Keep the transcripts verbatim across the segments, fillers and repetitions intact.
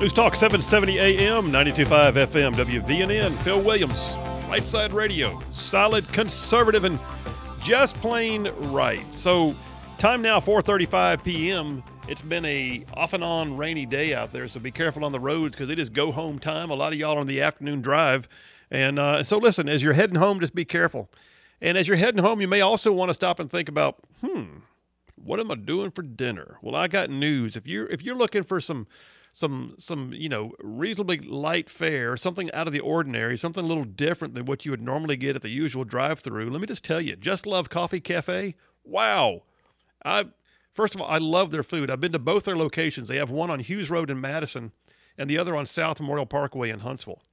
News Talk seven seventy A M, ninety-two point five F M, W V N N. Phil Williams, Right Side Radio. Solid, conservative, and just plain right. So, time now, four thirty-five p.m. It's been a off and on rainy day out there, so be careful on the roads because it is go home time. A lot of y'all on the afternoon drive. And uh, so, listen, as you're heading home, just be careful. And as you're heading home, you may also want to stop and think about, hmm, what am I doing for dinner? Well, I got news. If you're if you're looking for some some some you know reasonably light fare, something out of the ordinary, something a little different than what you would normally get at the usual drive-through, let me just tell you, Just Love Coffee Cafe. Wow, I first of all I love their food. I've been to both their locations. They have one on Hughes Road in Madison, and the other on South Memorial Parkway in Huntsville.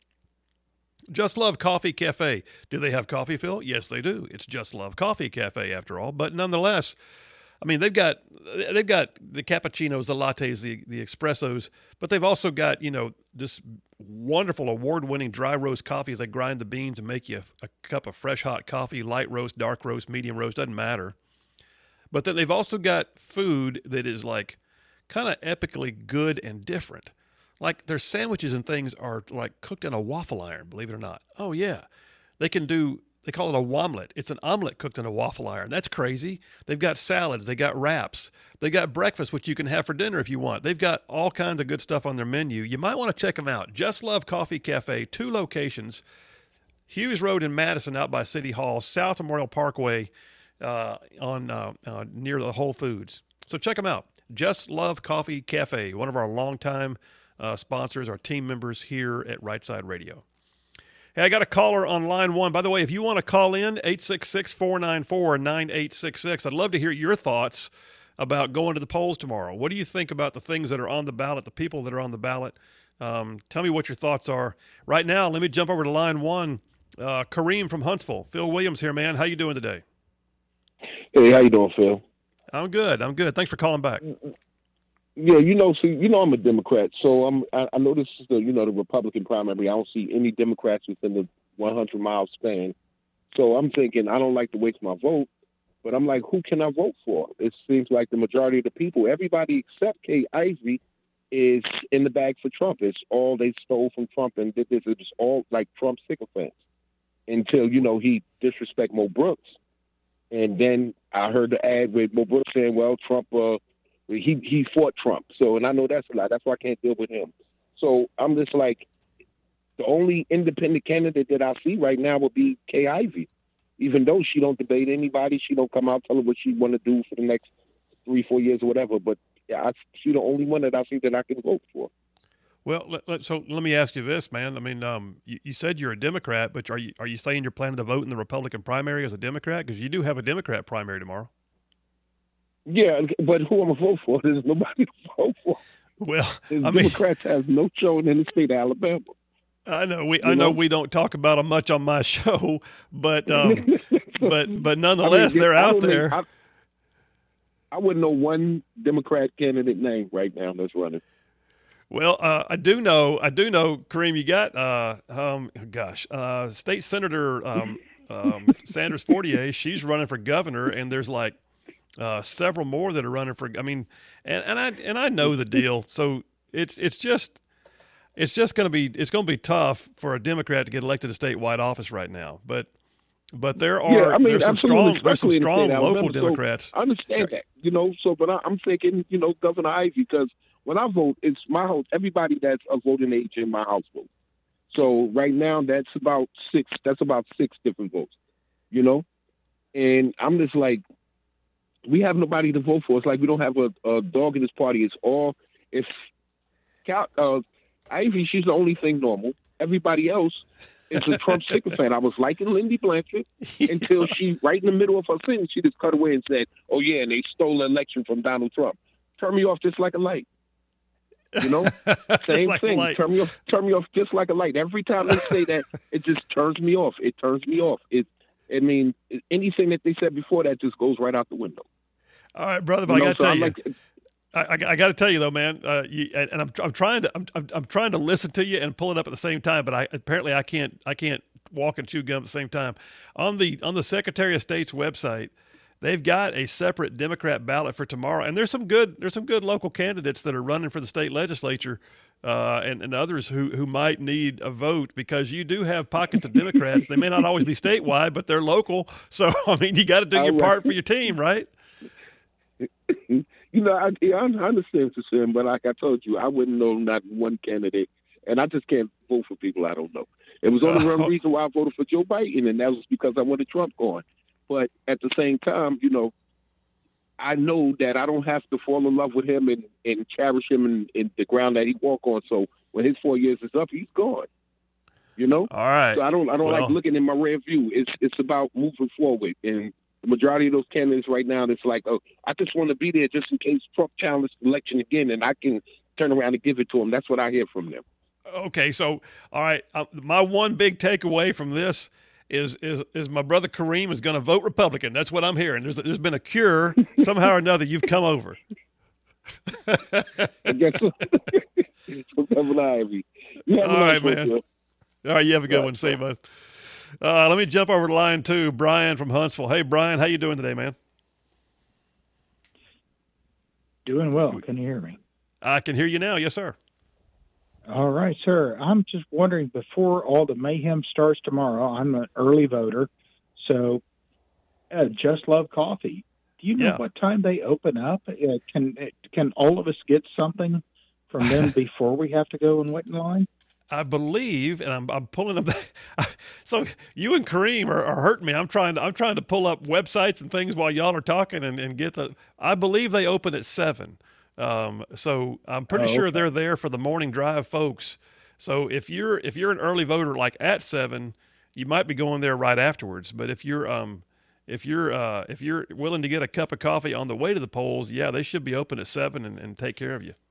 Just Love Coffee Cafe. Do they have coffee, Phil? Yes, they do. It's Just Love Coffee Cafe after all, but nonetheless. I mean, they've got they've got the cappuccinos, the lattes, the the espressos, but they've also got, you know, this wonderful award-winning dry roast coffees. They grind the beans and make you a, a cup of fresh hot coffee, light roast, dark roast, medium roast, doesn't matter. But then they've also got food that is like kind of epically good and different. Like their sandwiches and things are like cooked in a waffle iron, believe it or not. Oh yeah, they can do. They call it a womlet. It's an omelet cooked in a waffle iron. That's crazy. They've got salads. They got wraps. They got breakfast, which you can have for dinner if you want. They've got all kinds of good stuff on their menu. You might want to check them out. Just Love Coffee Cafe, two locations. Hughes Road in Madison out by City Hall, South Memorial Parkway uh, on uh, uh, near the Whole Foods. So check them out. Just Love Coffee Cafe, one of our longtime uh, sponsors, our team members here at Right Side Radio. Hey, I got a caller on line one. By the way, if you want to call in, eight six six, four nine four, nine eight six six. I'd love to hear your thoughts about going to the polls tomorrow. What do you think about the things that are on the ballot, the people that are on the ballot? Um, tell me what your thoughts are. Right now, let me jump over to line one. Uh, Kareem from Huntsville. Phil Williams here, man. How you doing today? Hey, how you doing, Phil? I'm good. I'm good. Thanks for calling back. Yeah, you know, see, you know, I'm a Democrat, so I'm. I, I know this is the, you know, the Republican primary. I don't see any Democrats within the one hundred mile span. So I'm thinking I don't like to waste my vote, but I'm like, who can I vote for? It seems like the majority of the people, everybody except Kay Ivey, is in the bag for Trump. It's all they stole from Trump, and this is just all like Trump sycophants. Until you know he disrespect Mo Brooks, and then I heard the ad with Mo Brooks saying, "Well, Trump." Uh, He he fought Trump. So, and I know that's a lot. That's why I can't deal with him. So I'm just like, the only independent candidate that I see right now would be Kay Ivey. Even though she don't debate anybody, she don't come out telling what she want to do for the next three, four years or whatever. But yeah, I, she's the only one that I see that I can vote for. Well, let, let, so let me ask you this, man. I mean, um, you, you said you're a Democrat, but are you are you saying you're planning to vote in the Republican primary as a Democrat? Because you do have a Democrat primary tomorrow. Yeah, but who am I vote for? There's nobody to vote for. Well, the I mean, Democrats have no showing in the state of Alabama. I know we, you I know, know we don't talk about them much on my show, but, um, but, but nonetheless, I mean, they're I out there. Know, I, I wouldn't know one Democrat candidate name right now that's running. Well, uh, I do know, I do know, Kareem, you got, uh, um, gosh, uh, State Senator um, um, Sanders Fortier. She's running for governor, and there's like. Uh, several more that are running for. I mean, and, and I and I know the deal. So it's it's just it's just going to be it's going to be tough for a Democrat to get elected to statewide office right now. But but there are yeah, I mean, there's some strong there's some strong local Alabama, Democrats. So I understand that, you know. So, but I, I'm thinking, you know, Governor Ivey, because when I vote, it's my house. Everybody that's of voting age in my house vote. So right now, that's about six. That's about six different votes, you know. And I'm just like. We have nobody to vote for. It's like we don't have a, a dog in this party. It's all if uh, Ivey, she's the only thing normal. Everybody else is a Trump sycophant. I was liking Lindy Blanchard until she, right in the middle of her sentence, she just cut away and said, "Oh yeah, and they stole the election from Donald Trump." Turn me off just like a light. You know, same like thing. Turn me off. Turn me off just like a light. Every time they say that, it just turns me off. It turns me off. It. I mean, anything that they said before that just goes right out the window. All right, brother. But you know, I got to so tell you, like, I, I, I got to tell you though, man. Uh, you, and, and I'm I'm trying to I'm, I'm I'm trying to listen to you and pull it up at the same time, but I apparently I can't I can't walk and chew gum at the same time. On the on the Secretary of State's website, they've got a separate Democrat ballot for tomorrow, and there's some good there's some good local candidates that are running for the state legislature uh, and, and others who, who might need a vote, because you do have pockets of Democrats. They may not always be statewide, but they're local. So, I mean, you got to do your right. part for your team, right? You know, I, I understand what you're saying, but like I told you, I wouldn't know not one candidate, and I just can't vote for people I don't know. It was only one reason why I voted for Joe Biden, and that was because I wanted Trump gone. But at the same time, you know, I know that I don't have to fall in love with him and, and cherish him in, in the ground that he walked on. So when his four years is up, he's gone. You know? All right. So I don't I don't well, like looking in my rear view. It's it's about moving forward. And the majority of those candidates right now, it's like, oh, I just want to be there just in case Trump challenges the election again, and I can turn around and give it to him. That's what I hear from them. Okay, so all right, uh, my one big takeaway from this is is is my brother Kareem is going to vote Republican. That's what I'm hearing. There's there's been a cure somehow or another. You've come over. I guess so. All right, man. All right, you have a good one. See you, bud. Uh, let me jump over to line two. Brian from Huntsville. Hey, Brian, how you doing today, man? Doing well. Can you hear me? I can hear you now. Yes, sir. All right, sir. I'm just wondering, before all the mayhem starts tomorrow, I'm an early voter, so uh, Just Love Coffee. Do you know Yeah. what time they open up? Uh, can can all of us get something from them before we have to go and wait in line? I believe, and I'm I'm pulling them back. So you and Kareem are, are hurting me. I'm trying to I'm trying to pull up websites and things while y'all are talking and, and get the. I believe they open at seven. Um, so I'm pretty Oh, sure okay. they're there for the morning drive folks. So if you're if you're an early voter like at seven, you might be going there right afterwards. But if you're um if you're uh if you're willing to get a cup of coffee on the way to the polls, yeah, they should be open at seven and, and take care of you.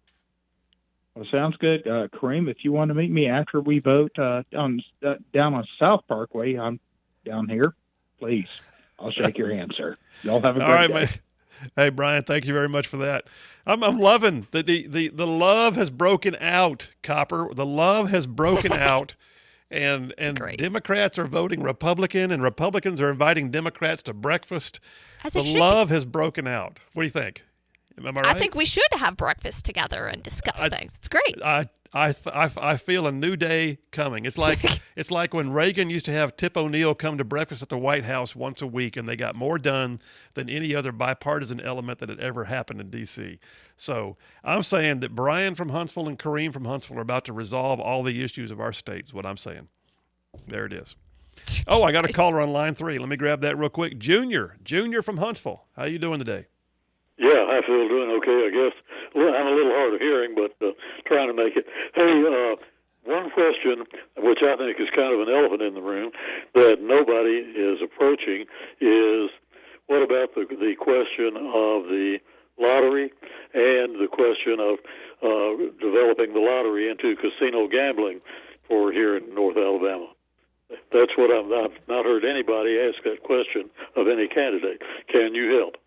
Well, sounds good. Uh, Kareem, if you want to meet me after we vote uh, on uh, down on South Parkway, I'm down here. Please, I'll shake your hand, sir. Y'all have a All great right, day. man. Hey, Brian, thank you very much for that. I'm, I'm loving the, the, the, the love has broken out, Copper. The love has broken out, and and great. Democrats are voting Republican, and Republicans are inviting Democrats to breakfast. As The it should be. love has broken out. What do you think? Am I right? I think we should have breakfast together and discuss I- things. It's great. I I, I, I feel a new day coming. It's like it's like when Reagan used to have Tip O'Neill come to breakfast at the White House once a week, and they got more done than any other bipartisan element that had ever happened in D C. So I'm saying that Brian from Huntsville and Kareem from Huntsville are about to resolve all the issues of our state, is what I'm saying. There it is. Oh, I got a caller on line three. Let me grab that real quick. Junior, Junior from Huntsville. How you doing today? Yeah, I feel doing okay, I guess. Well, I'm a little hard of hearing, but uh, trying to make it. Hey, uh, one question, which I think is kind of an elephant in the room, that nobody is approaching, is what about the the question of the lottery and the question of uh, developing the lottery into casino gambling for here in North Alabama? That's what I'm, I've not heard anybody ask that question of any candidate. Can you help?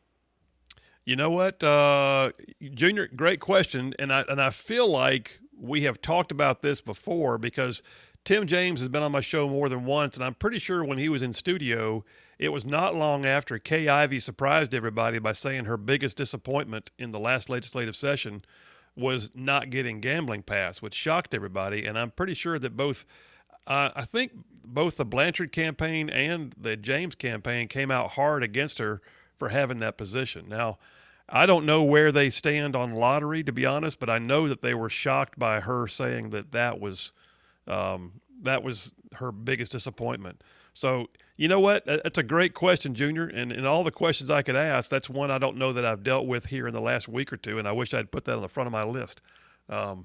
You know what, uh, Junior? Great question, and I and I feel like we have talked about this before because Tim James has been on my show more than once, and I'm pretty sure when he was in studio, it was not long after Kay Ivey surprised everybody by saying her biggest disappointment in the last legislative session was not getting gambling passed, which shocked everybody. And I'm pretty sure that both, uh, I think both the Blanchard campaign and the James campaign came out hard against her for having that position. Now, I don't know where they stand on lottery, to be honest, but I know that they were shocked by her saying that that was um, that was her biggest disappointment. So, you know what? That's a great question, Junior. And in all the questions I could ask, that's one I don't know that I've dealt with here in the last week or two, and I wish I'd put that on the front of my list. Um,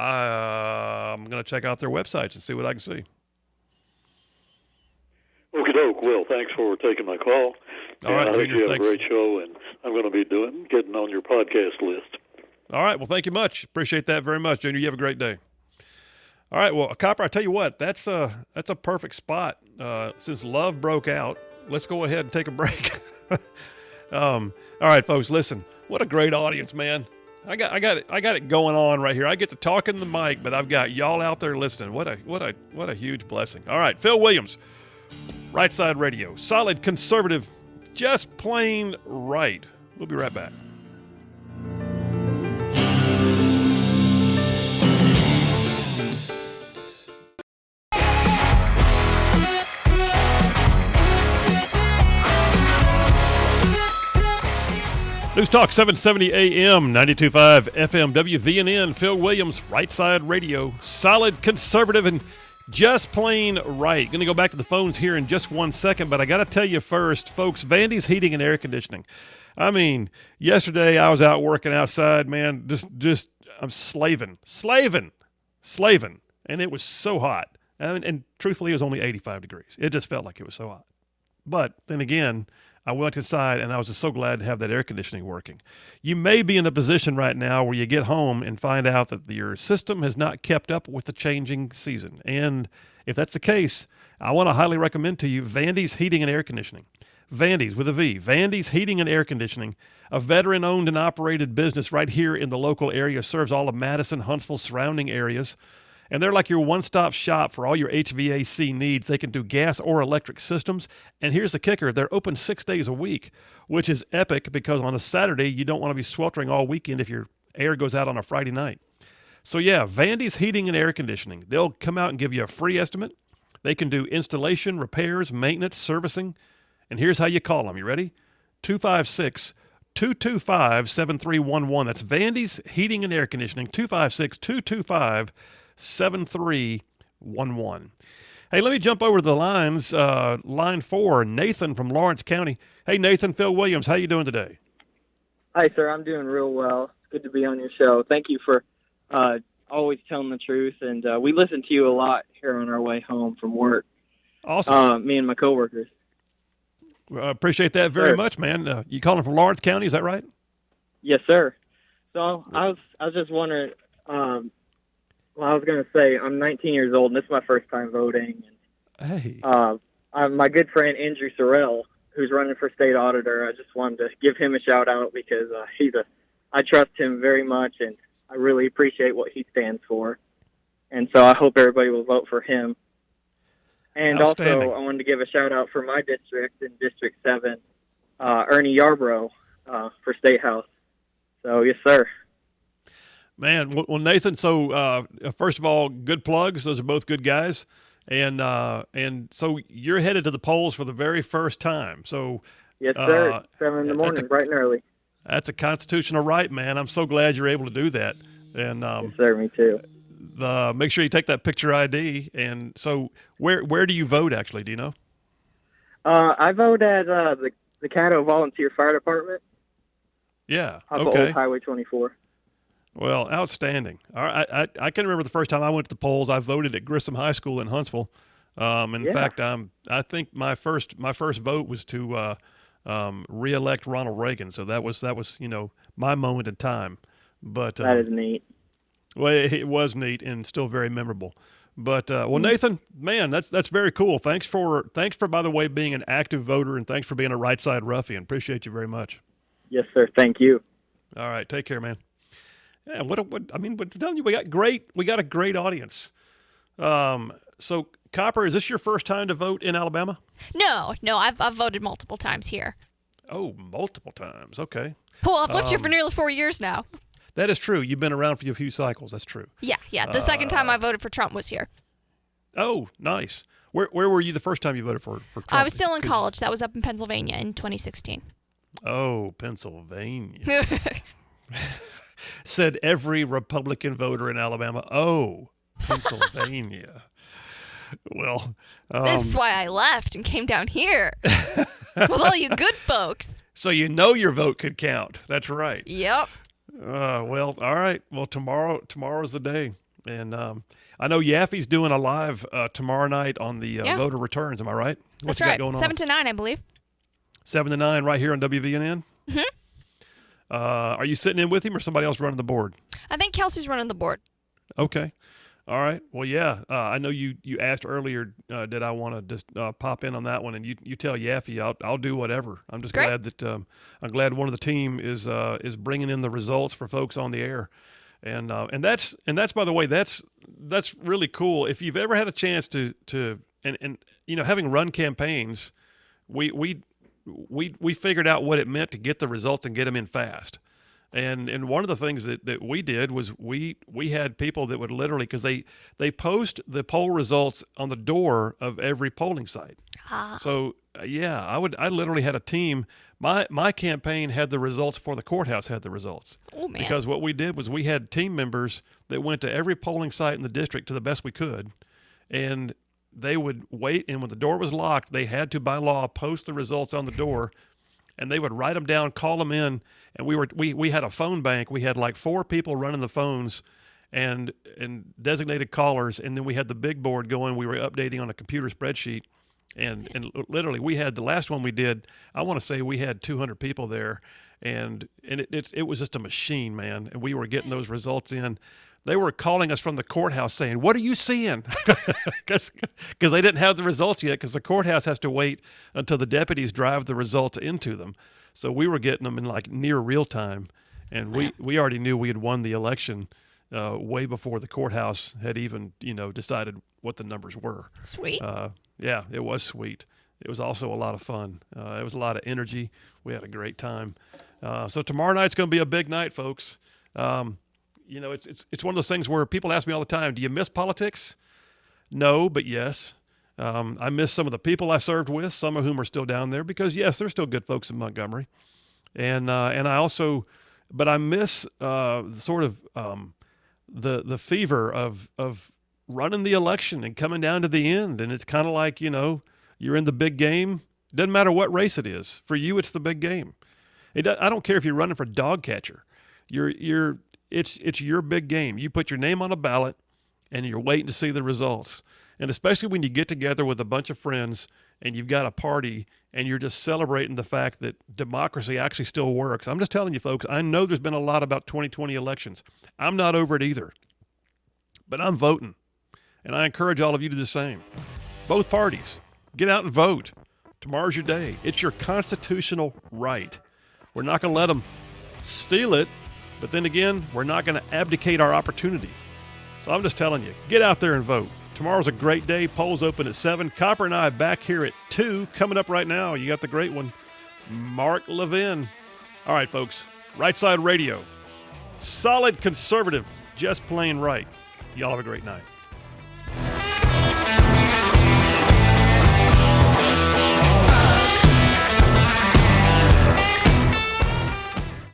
I, I'm going to check out their websites and see what I can see. Okie doke. Well, thanks for taking my call. All right, and I think Junior, you have thanks. a great show, and I'm going to be doing getting on your podcast list. All right. Well, thank you much. Appreciate that very much, Junior. You have a great day. All right. Well, Copper, I tell you what, that's a, that's a perfect spot. Uh, since love broke out, let's go ahead and take a break. um, all right, folks, listen. What a great audience, man. I got I got it I got it going on right here. I get to talk in the mic, but I've got y'all out there listening. What a what a what a huge blessing. All right, Phil Williams, Right Side Radio. Solid conservative, just plain right. We'll be right back. News Talk seven seventy A M, ninety-two point five F M, W V N N, Phil Williams, Right Side Radio, solid, conservative, and just plain right. Going to go back to the phones here in just one second, but I got to tell you first, folks, Vandy's Heating and Air Conditioning. I mean, yesterday I was out working outside, man, just, just, I'm slaving, slaving, slaving, and it was so hot. And, and truthfully, it was only eighty-five degrees. It just felt like it was so hot. But then again, I went inside, and I was just so glad to have that air conditioning working. You may be in a position right now where you get home and find out that your system has not kept up with the changing season. And if that's the case, I want to highly recommend to you Vandy's Heating and Air Conditioning. Vandy's with a V. Vandy's Heating and Air Conditioning, a veteran-owned and operated business right here in the local area, serves all of Madison, Huntsville, surrounding areas. And they're like your one-stop shop for all your H V A C needs. They can do gas or electric systems. And here's the kicker. They're open six days a week, which is epic because on a Saturday, you don't want to be sweltering all weekend if your air goes out on a Friday night. So, yeah, Vandy's Heating and Air Conditioning. They'll come out and give you a free estimate. They can do installation, repairs, maintenance, servicing. And here's how you call them. You ready? two five six, two two five, seven three one one. That's Vandy's Heating and Air Conditioning, two five six, two two five, seven three one one. Hey, let me jump over to the lines. Uh, line four, Nathan from Lawrence County. Hey, Nathan, Phil Williams, how you doing today? Hi, sir. I'm doing real well. It's good to be on your show. Thank you for uh, always telling the truth. And uh, we listen to you a lot here on our way home from work. Awesome. Uh, me and my coworkers. Well, I appreciate that very sir. much, man. Uh, you calling from Lawrence County, is that right? Yes, sir. So I was I was just wondering, um, well, I was going to say, I'm nineteen years old, and this is my first time voting. And, hey. Uh, uh, my good friend Andrew Sorrell, who's running for state auditor, I just wanted to give him a shout-out because uh, he's a, I trust him very much, and I really appreciate what he stands for. And so I hope everybody will vote for him. And also, I wanted to give a shout-out for my district in District seven, uh, Ernie Yarbrough uh, for State House. So, yes, sir. Man, well, Nathan, so uh, first of all, good plugs. Those are both good guys. And uh, and so you're headed to the polls for the very first time. So Yes, sir. Uh, seven in the morning, a, bright and early. That's a constitutional right, man. I'm so glad you're able to do that. And um, Yes, sir, me too. The, make sure you take that picture I D. And so where where do you vote, actually? Do you know? Uh, I vote at uh, the, the Caddo Volunteer Fire Department. Yeah, off okay. of Old Highway twenty-four. Well, outstanding. All right, I, I, I can remember the first time I went to the polls. I voted at Grissom High School in Huntsville. Um, in Yeah. fact, um, I think my first my first vote was to uh, um, reelect Ronald Reagan. So that was that was you know my moment in time. But um, That is neat. well, it, it was neat and still very memorable. But uh, well, Mm-hmm. Nathan, man, that's that's very cool. Thanks for thanks for by the way being an active voter, and thanks for being a right side ruffian. Appreciate you very much. Yes, sir. Thank you. All right, take care, man. Yeah, what, a, what I mean, but I'm telling you, we got great, we got a great audience. Um, so Copper, is this your first time to vote in Alabama? No, no, I've I've voted multiple times here. Oh, multiple times. Okay, Well, I've lived here for Um, nearly four years now. that is true. You've been around for a few cycles. That's true. Yeah, yeah. The second time I voted for Trump was here. Oh, nice. Where where were you the first time you voted for for Trump? I was still in college. That was up in Pennsylvania in twenty sixteen. Oh, Pennsylvania. Said every Republican voter in Alabama. Oh, Pennsylvania. Well, um, This is why I left and came down here with all you good folks. so you know your vote could count. That's right. Yep. Uh, well, all right. Well, tomorrow tomorrow's the day, and um, I know Yaffe's doing a live uh, tomorrow night on the uh, Yeah. voter returns. Am I right? What That's you got right. going on? Seven to nine, I believe. Seven to nine, right here on W V N N. Mm-hmm. Uh, are you sitting in with him, or somebody else running the board? I think Kelsey's running the board. Okay. All right. Well, yeah. Uh, I know you, you asked earlier, uh, did I want to just uh, pop in on that one? And you you tell Yaffe, I'll I'll do whatever. I'm just Great. glad that um, I'm glad one of the team is uh, is bringing in the results for folks on the air, and uh, and that's and that's by the way that's that's really cool. If you've ever had a chance to to and and you know having run campaigns, we we we we figured out what it meant to get the results and get them in fast. And and one of the things that, that we did was we we had people that would literally, because they, they post the poll results on the door of every polling site. Ah. So uh, yeah, I would I literally had a team My my campaign had the results before the courthouse had the results. Oh, man. Because what we did was we had team members that went to every polling site in the district to the best we could, and they would wait, and when the door was locked, they had to, by law, post the results on the door, and they would write them down, call them in, and we were we, we had a phone bank. We had like four people running the phones and and designated callers, and then we had the big board going. We were updating on a computer spreadsheet. And and literally, we had the last one we did. I want to say we had two hundred people there, and and it it's, it was just a machine, man. And we were getting those results in. They were calling us from the courthouse saying, "What are you seeing?" Because they didn't have the results yet. Because the courthouse has to wait until the deputies drive the results into them. So we were getting them in like near real time, and we we already knew we had won the election uh, way before the courthouse had even you know decided what the numbers were. Sweet. Uh, Yeah, it was sweet. It was also a lot of fun. Uh, it was a lot of energy. We had a great time. Uh, so tomorrow night's going to be a big night, folks. Um, you know, it's it's it's one of those things where people ask me all the time, do you miss politics? No, but yes. Um, I miss some of the people I served with, some of whom are still down there, because, yes, there's still good folks in Montgomery. And uh, and I also, but I miss uh, sort of um, the the fever of of running the election and coming down to the end. And it's kind of like, you know, you're in the big game. It doesn't matter what race it is. For you, it's the big game. It, I don't care if you're running for dog catcher. You're, you're, it's, it's your big game. You put your name on a ballot and you're waiting to see the results. And especially when you get together with a bunch of friends and you've got a party and you're just celebrating the fact that democracy actually still works. I'm just telling you, folks, I know there's been a lot about twenty twenty elections. I'm not over it either, but I'm voting. And I encourage all of you to do the same. Both parties, get out and vote. Tomorrow's your day. It's your constitutional right. We're not going to let them steal it, but then again, we're not going to abdicate our opportunity. So I'm just telling you, get out there and vote. Tomorrow's a great day. Polls open at seven. Copper and I back here at two. Coming up right now, you got the great one, Mark Levin. All right, folks, Right Side Radio. Solid conservative, just plain right. Y'all have a great night.